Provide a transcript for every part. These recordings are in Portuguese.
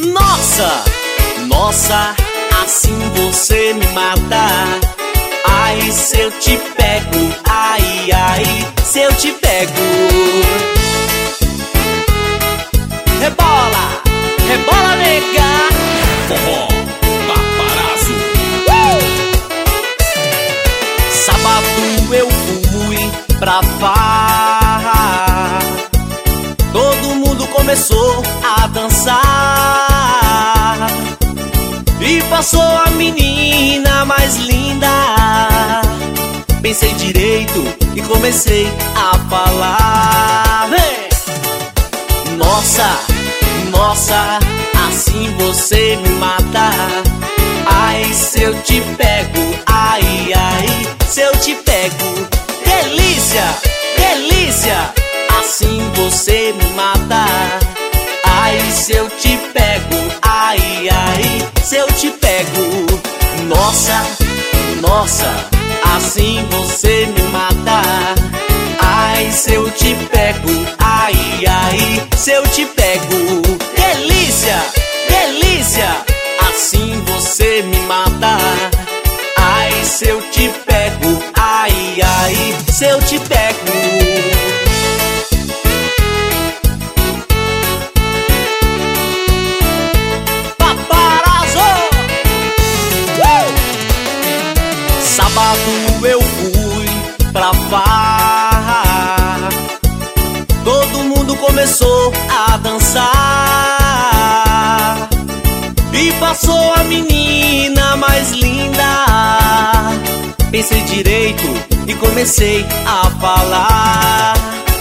Nossa, nossa, assim você me mata. Ai, se eu te pego, ai, ai, se eu te pego. Rebola, rebola, nega. Forró Paparazzo. Sábado eu fui pra farra, todo mundo começou a dançar e passou a menina mais linda. Pensei direito e comecei a falar. Hey! Nossa, nossa, assim você me mata. Ai, se eu te pego, ai, ai, se eu te pego. Delícia, delícia, assim você me mata. Ai, se eu te pego, ai, ai, se eu te pego. Nossa, nossa, assim você me mata. Ai, se eu te pego, ai, ai, se eu te pego. Delícia, delícia, assim você me mata. Ai, se eu te pego, ai, ai, se eu te pego. Sábado eu fui pra farra, todo mundo começou a dançar e passou a menina mais linda. Pensei direito e comecei a falar.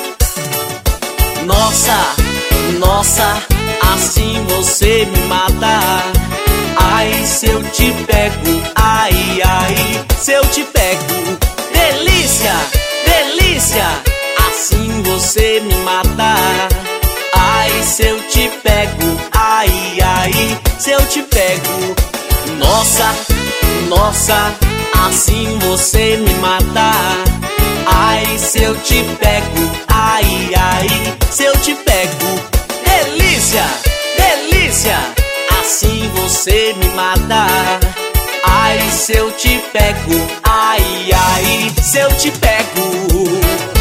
Nossa, nossa, assim você me mata. Ai, se eu te pego, ai, ai, se eu te pego. Delícia, delícia, assim você me mata. Ai, se eu te pego, ai, ai, se eu te pego. Nossa, nossa, assim você me mata. Ai, se eu te pego, ai, ai, se eu te pego. Delícia, delícia, assim você me mata. Ai, se eu te pego, ai, ai, se eu te pego.